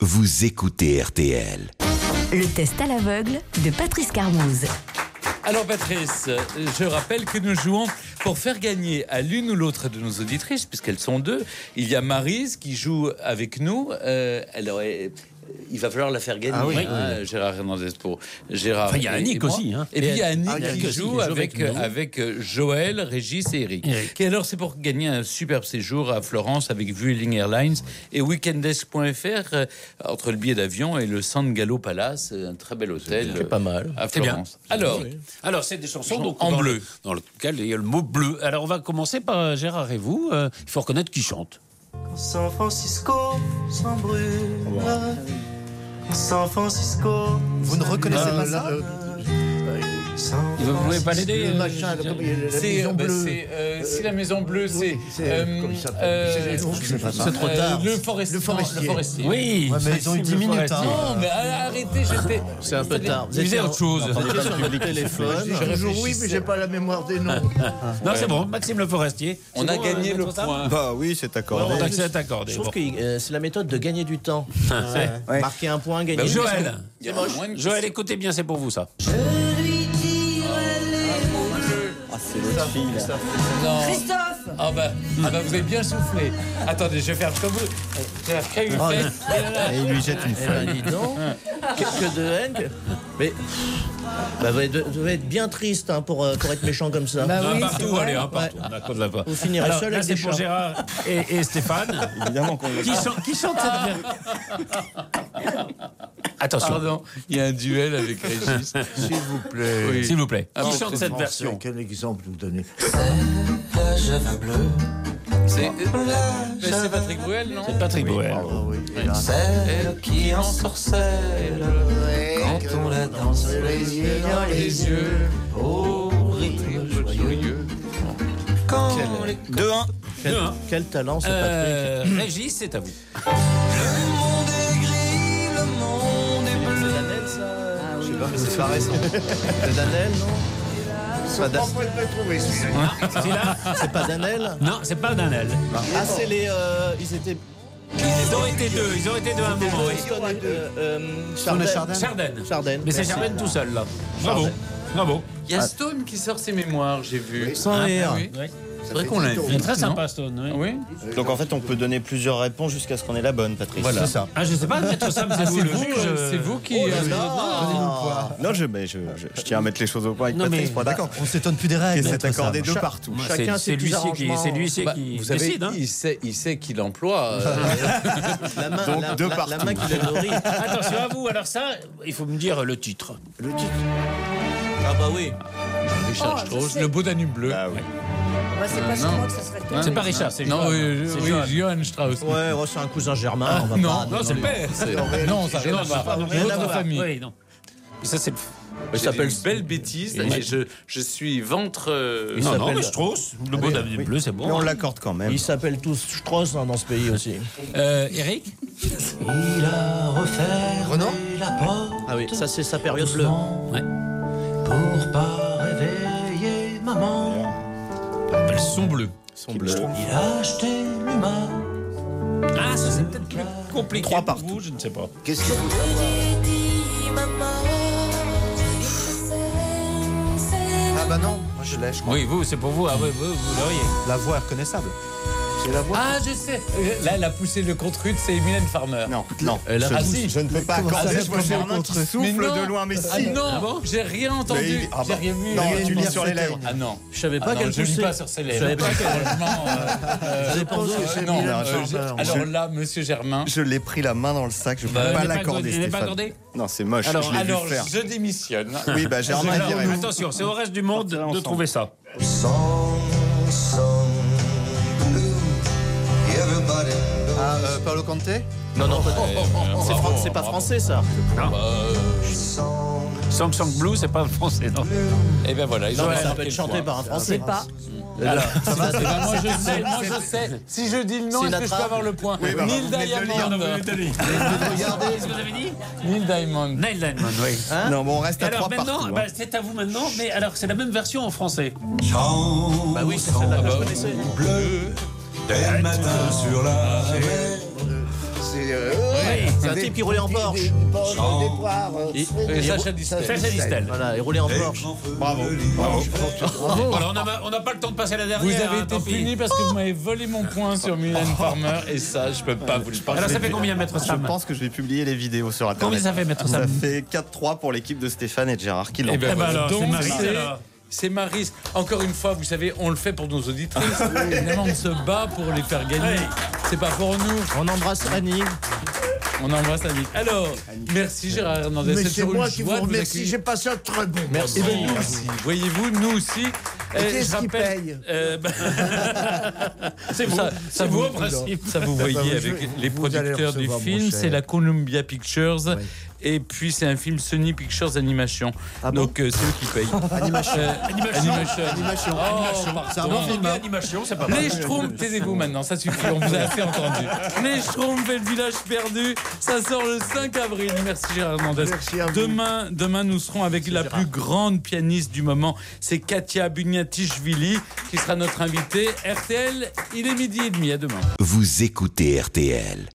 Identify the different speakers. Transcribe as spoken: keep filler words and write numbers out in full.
Speaker 1: vous écoutez R T L.
Speaker 2: Le test à l'aveugle de Patrice Carmouze.
Speaker 3: Alors Patrice, je rappelle que nous jouons pour faire gagner à l'une ou l'autre de nos auditrices, puisqu'elles sont deux. Il y a Maryse qui joue avec nous. Euh, elle aurait... Il va falloir la faire gagner, ah oui, hein, oui. Gérard Hernandez pour Gérard.
Speaker 4: Enfin, il y a Annick aussi. Hein.
Speaker 3: Et puis il y a Annick
Speaker 4: ah,
Speaker 3: qui,
Speaker 4: qui
Speaker 3: joue,
Speaker 4: joue
Speaker 3: avec,
Speaker 4: avec,
Speaker 3: avec Joël, Régis et Eric.
Speaker 4: Eric.
Speaker 3: Et alors, c'est pour gagner un superbe séjour à Florence avec Vueling Airlines et weekendesk point f r, euh, entre le billet d'avion et le San Gallo Palace, un très bel hôtel.
Speaker 4: C'est pas mal.
Speaker 3: À Florence. Alors,
Speaker 4: oui. alors, c'est des chansons donc,
Speaker 3: en
Speaker 4: dans
Speaker 3: bleu.
Speaker 4: Le, dans lequel il y a le mot bleu. Alors, on va commencer par Gérard et vous. Euh, il faut reconnaître qui chante.
Speaker 5: Quand San Francisco s'embrûle. San Francisco.
Speaker 6: Vous ne reconnaissez pas ça?
Speaker 4: Vous ne pouvez pas l'aider?
Speaker 6: Le machin, la maison bleue.
Speaker 3: C'est la maison bleue, c'est.
Speaker 6: C'est trop tard.
Speaker 3: Le forestier.
Speaker 4: Oui,
Speaker 6: ouais, mais ils ont eu dix minutes. Hein.
Speaker 3: Non, mais arrêtez, j'étais.
Speaker 4: C'est un peu tard. Vous disiez autre chose.
Speaker 6: Vous étiez sur votre téléphone. J'ai toujours oui, mais j'ai pas la mémoire des noms.
Speaker 4: Non, c'est bon, Maxime Le Forestier.
Speaker 3: On a gagné le point.
Speaker 7: Bah oui, c'est accordé.
Speaker 4: C'est accordé.
Speaker 6: Je trouve que c'est la méthode de gagner du temps. Marquer un point, gagner.
Speaker 4: Joël, Joël, écoutez bien, c'est pour vous ça.
Speaker 7: C'est l'autre fille là.
Speaker 3: Non. Christophe. Ah bah, ah bah vous avez bien soufflé. Attendez, je vais faire comme vous. Je vais faire une fête.
Speaker 7: Et il lui jette une feuille.
Speaker 6: Eh ben, dis donc. Que de haine. Mais bah, vous devez être bien triste hein, pour, pour être méchant comme ça.
Speaker 4: Bah oui, partout, allez, hein, partout. Ouais. On la
Speaker 6: vous finirez
Speaker 4: alors,
Speaker 6: seul
Speaker 4: là,
Speaker 6: avec
Speaker 4: c'est
Speaker 6: des
Speaker 4: pour
Speaker 6: chats.
Speaker 4: Gérard et, et Stéphane.
Speaker 7: Évidemment qu'on
Speaker 4: qui, chante, qui chante cette version. Attention.
Speaker 3: Pardon, il y a un duel avec Régis.
Speaker 6: S'il vous plaît.
Speaker 4: Oui. S'il vous plaît.
Speaker 3: Ah,
Speaker 4: qui
Speaker 3: bon,
Speaker 4: chante cette
Speaker 6: français,
Speaker 4: version?
Speaker 6: quel exemple vous donnez?
Speaker 5: C'est la cheveux bleus.
Speaker 3: C'est c'est Patrick Bruel, non?
Speaker 4: C'est Patrick Bruel.
Speaker 6: Oh, oui.
Speaker 5: Celle qui ensorcelle quand on la danse les yeux dans les yeux au rythme joyeux. Quand les
Speaker 7: deux un.
Speaker 6: Quel,
Speaker 4: Deux, hein.
Speaker 6: quel talent, c'est
Speaker 4: Euh,
Speaker 6: Patrick.
Speaker 4: Régis, c'est à vous.
Speaker 5: le monde est gris, le monde est bleu.
Speaker 6: C'est Danel, ça? Je sais pas, mais c'est pas récent. C'est Danel, non? C'est pas, Da-
Speaker 4: Celui-là?
Speaker 6: c'est pas Danel?
Speaker 4: Non, c'est pas Danel.
Speaker 6: Ah, c'est les. Euh, ils étaient.
Speaker 4: Ils ont été deux, ils ont été deux à un moment. Oui.
Speaker 6: Stone et- euh, euh,
Speaker 7: Stone et
Speaker 6: Chardin.
Speaker 4: Chardin.
Speaker 6: Chardin.
Speaker 4: Mais c'est
Speaker 6: Merci.
Speaker 4: Chardin tout seul là. Bravo.
Speaker 6: Chardin.
Speaker 4: Bravo.
Speaker 3: Il y a Stone qui sort ses mémoires, j'ai vu.
Speaker 6: Sans
Speaker 3: Ah,
Speaker 6: rire.
Speaker 3: oui.
Speaker 4: Oui.
Speaker 3: C'est vrai qu'on l'a
Speaker 4: Il est
Speaker 3: vu.
Speaker 4: très
Speaker 3: non
Speaker 4: sympa Stone. Oui.
Speaker 3: Oui.
Speaker 7: Donc en fait, on peut donner plusieurs réponses jusqu'à ce qu'on ait la bonne, Patrice.
Speaker 3: Voilà.
Speaker 7: C'est ça.
Speaker 4: Ah, je sais pas, maître Sam, c'est
Speaker 3: Ah,
Speaker 4: vous
Speaker 3: c'est
Speaker 4: le
Speaker 3: vous,
Speaker 4: juge.
Speaker 3: euh, c'est vous qui.
Speaker 6: Oh là
Speaker 3: euh,
Speaker 6: là.
Speaker 7: Non, je, mais je, je, je tiens à mettre les choses au point avec
Speaker 4: Non,
Speaker 7: Patrice.
Speaker 4: mais-
Speaker 7: Pas d'accord.
Speaker 6: On s'étonne plus des
Speaker 7: Et
Speaker 6: règles.
Speaker 7: c'est accordé de
Speaker 6: Cha-
Speaker 7: partout.
Speaker 4: Moi,
Speaker 6: Chacun
Speaker 4: c'est
Speaker 6: ses
Speaker 4: lui
Speaker 6: petits
Speaker 4: qui,
Speaker 6: arrangements.
Speaker 4: c'est lui
Speaker 3: Bah,
Speaker 4: qui
Speaker 3: vous savez,
Speaker 4: décide. Hein.
Speaker 3: il sait, il sait qu'il emploie. euh,
Speaker 6: La main,
Speaker 7: Donc,
Speaker 6: la,
Speaker 7: de
Speaker 6: la-
Speaker 7: partout.
Speaker 6: la main qui le nourrit.
Speaker 4: Attention à vous. Alors ça, il faut me dire le titre.
Speaker 6: Le titre. Ah bah oui.
Speaker 3: Richard Strauss, le beau Danube bleu.
Speaker 7: Ah oui.
Speaker 8: Moi, c'est pas sur moi que ça serait
Speaker 3: Hein
Speaker 4: C'est pas Richard, c'est
Speaker 3: Non,
Speaker 4: Johann.
Speaker 3: oui,
Speaker 4: C'est
Speaker 3: oui,
Speaker 4: Johann.
Speaker 3: Johann Strauss.
Speaker 6: Ouais, oh, c'est un cousin germain. On va
Speaker 3: non,
Speaker 6: pas,
Speaker 3: non, c'est le père. c'est- Non, ça n'a rien à voir.
Speaker 4: Rien à
Speaker 3: Notre
Speaker 4: voir.
Speaker 3: famille.
Speaker 4: Oui, non. Mais ça c'est.
Speaker 3: Il s'appelle
Speaker 6: s'appelle-
Speaker 3: une belle bêtise.
Speaker 4: Ouais.
Speaker 3: Et je, je suis ventre. euh,
Speaker 6: Il
Speaker 4: Non, non,
Speaker 6: s'appelle-
Speaker 4: mais Strauss, le beau David bleu, c'est
Speaker 7: Mais
Speaker 4: bon.
Speaker 7: on l'accorde quand même.
Speaker 6: Ils s'appellent tous Strauss hein, dans ce pays aussi.
Speaker 4: Euh, Eric.
Speaker 5: Il a refermé
Speaker 6: Renan
Speaker 5: la porte
Speaker 6: Ah oui, ça c'est sa période bleue.
Speaker 4: Ouais.
Speaker 5: pour pas réveiller maman.
Speaker 4: Elles sont bleues.
Speaker 7: Ils sont bleus.
Speaker 5: Il a acheté l'humain.
Speaker 4: Ah, ça c'est peut-être plus compliqué.
Speaker 7: Trois
Speaker 4: pour
Speaker 7: partout.
Speaker 4: vous, je ne sais pas.
Speaker 6: Qu'est-ce que Ah bah non, moi je l'ai, je crois.
Speaker 4: Oui, vous, c'est pour vous. Ah oui, vous, vous l'auriez.
Speaker 6: La voix est reconnaissable. C'est la voix.
Speaker 3: Ah, je sais. Euh, Là, elle a poussé le contre-rude, c'est Mylène Farmer.
Speaker 7: Non, non.
Speaker 3: Elle a
Speaker 7: je,
Speaker 3: rassis.
Speaker 7: je ne peux pas
Speaker 6: Comment ça
Speaker 7: accorder.
Speaker 6: s'appelle
Speaker 7: Je vois Germain
Speaker 6: contre-
Speaker 7: qui
Speaker 3: Mais
Speaker 7: souffle
Speaker 3: non.
Speaker 7: de loin, mais
Speaker 3: Ah
Speaker 7: si.
Speaker 3: non,
Speaker 4: Ah bon
Speaker 3: j'ai rien
Speaker 7: Mais
Speaker 3: entendu.
Speaker 7: il- ah
Speaker 3: J'ai
Speaker 7: bah,
Speaker 3: rien vu.
Speaker 7: non,
Speaker 3: J'ai
Speaker 7: tu
Speaker 3: rien
Speaker 7: lis
Speaker 3: vu.
Speaker 7: sur les lèvres.
Speaker 3: Ah non.
Speaker 6: Je savais
Speaker 3: Ah
Speaker 6: pas
Speaker 3: non,
Speaker 6: qu'elle
Speaker 3: je lis
Speaker 6: poussait.
Speaker 3: pas sur ses
Speaker 6: Je
Speaker 3: lèvres.
Speaker 6: savais pas qu'elle.
Speaker 3: Franchement, euh,
Speaker 6: Je pense que c'est
Speaker 3: non,
Speaker 6: Mylène
Speaker 3: euh,
Speaker 6: Farmer.
Speaker 3: je- alors là, Monsieur Germain.
Speaker 7: Je l'ai pris la main dans le sac, je ne peux
Speaker 3: Bah,
Speaker 7: pas
Speaker 4: il n'est pas
Speaker 7: l'accorder,
Speaker 4: accordé- il n'est pas
Speaker 7: Stéphane.
Speaker 4: accordé
Speaker 7: Non, c'est moche,
Speaker 4: Alors,
Speaker 7: je l'ai
Speaker 3: Alors,
Speaker 7: vu faire.
Speaker 3: je démissionne.
Speaker 7: Oui, bah Germain
Speaker 4: Alors,
Speaker 7: dirait.
Speaker 4: attention, c'est au reste du monde
Speaker 7: Partez
Speaker 4: de
Speaker 7: ensemble.
Speaker 4: trouver ça.
Speaker 6: Ah, euh, Paolo Conte Non, non, pas c'est, fran- c'est pas français ça.
Speaker 4: Song Song Blue, c'est pas français, non.
Speaker 3: Et ben voilà. ils
Speaker 6: Non,
Speaker 3: ont
Speaker 6: mais ça
Speaker 3: marqué
Speaker 6: peut être
Speaker 3: le
Speaker 6: chanté
Speaker 3: point.
Speaker 6: par un
Speaker 8: Je
Speaker 6: français.
Speaker 8: sais pas.
Speaker 4: Alors,
Speaker 3: Eh ben, moi, je sais, moi, je sais. Si je dis le nom,
Speaker 6: C'est
Speaker 3: est-ce
Speaker 6: la
Speaker 3: que je peux
Speaker 6: trappe.
Speaker 3: avoir le point?
Speaker 7: Oui, bah,
Speaker 3: Neil
Speaker 7: vous venez de le lire,
Speaker 3: Diamond.
Speaker 6: Regardez.
Speaker 4: qu'est-ce que vous avez dit?
Speaker 3: Neil Diamond.
Speaker 4: Neil Diamond, oui.
Speaker 7: Non, bon, on reste
Speaker 4: Et
Speaker 7: à
Speaker 4: alors
Speaker 7: trois
Speaker 4: maintenant,
Speaker 7: partout.
Speaker 4: bah,
Speaker 7: hein.
Speaker 4: c'est à vous maintenant, mais alors c'est la même version en français.
Speaker 6: Bah oui, c'est celle-là que je connaissais.
Speaker 5: Dès le matin sur la mer.
Speaker 6: C'est. euh,
Speaker 4: Oui.
Speaker 6: C'est un type qui roulait en Porsche.
Speaker 3: Et, et Sacha Distel.
Speaker 4: Sacha Distel.
Speaker 6: Voilà, il roulait en Porsche.
Speaker 7: Bravo.
Speaker 4: Voilà, on n'a on n'a pas le temps de passer à la dernière.
Speaker 3: Vous avez
Speaker 4: hein,
Speaker 3: été
Speaker 4: tant pis.
Speaker 3: puni parce que vous m'avez volé mon point sur Mylène Farmer et ça, je peux pas vous le
Speaker 4: Alors
Speaker 3: pardonner.
Speaker 4: ça fait combien, Maître
Speaker 7: Je
Speaker 4: Sam?
Speaker 7: pense que je vais publier les vidéos sur Internet.
Speaker 4: Combien ça fait, Maître
Speaker 7: Ça
Speaker 4: Sam?
Speaker 7: fait quatre trois pour l'équipe de Stéphane et de Gérard qui l'ont.
Speaker 3: Eh ben
Speaker 4: Eh ben
Speaker 3: voilà.
Speaker 4: alors, c'est
Speaker 3: Donc,
Speaker 4: Maryse,
Speaker 3: c'est-
Speaker 4: alors.
Speaker 3: C'est Maryse. Encore une fois, vous savez, on le fait pour nos auditrices. Évidemment, on se bat pour les faire gagner. C'est pas pour nous.
Speaker 6: On embrasse Annie.
Speaker 3: On embrasse Annie. Alors, merci Gérard Hernandez.
Speaker 9: Mais c'est
Speaker 3: toujours
Speaker 9: moi
Speaker 3: une
Speaker 9: qui
Speaker 3: joie
Speaker 9: vous
Speaker 3: de
Speaker 9: remercie.
Speaker 3: accueillir.
Speaker 9: J'ai passé un très bon moment.
Speaker 3: Eh ben, nous aussi. Voyez-vous, nous aussi.
Speaker 9: Et
Speaker 3: Euh,
Speaker 9: qu'est-ce
Speaker 3: je
Speaker 9: qui
Speaker 3: rappelle-
Speaker 9: paye
Speaker 3: euh, bah,
Speaker 4: C'est vous,
Speaker 3: ça,
Speaker 4: c'est
Speaker 3: ça
Speaker 4: vous
Speaker 3: vous
Speaker 4: au principe.
Speaker 3: Ça vous
Speaker 9: bah,
Speaker 3: voyez
Speaker 9: je-
Speaker 3: avec les
Speaker 9: vous allez
Speaker 3: producteurs du
Speaker 9: recevoir mon
Speaker 3: film,
Speaker 9: cher.
Speaker 3: c'est la Columbia Pictures.
Speaker 9: Ouais.
Speaker 3: Et puis c'est un film Sony Pictures Animation.
Speaker 9: Ah bon
Speaker 3: Donc euh, c'est eux qui payent.
Speaker 9: Animation.
Speaker 3: Euh,
Speaker 4: Animation.
Speaker 3: Animation.
Speaker 9: Animation.
Speaker 3: Oh,
Speaker 9: C'est un bon
Speaker 3: pardon.
Speaker 9: film. hein.
Speaker 4: Animation, c'est pas mal.
Speaker 3: Les Schtroumpfs, taisez-vous maintenant, ça suffit, on vous a assez entendu. Les Schtroumpfs et le village perdu, ça sort le cinq avril. Merci Gérard Hernandez.
Speaker 9: Merci à vous.
Speaker 3: Demain, demain, nous serons avec la plus grande pianiste du moment, c'est Katia Bugnatichvili, qui sera notre invitée. R T L, il est midi et demi, à demain.
Speaker 1: Vous écoutez R T L.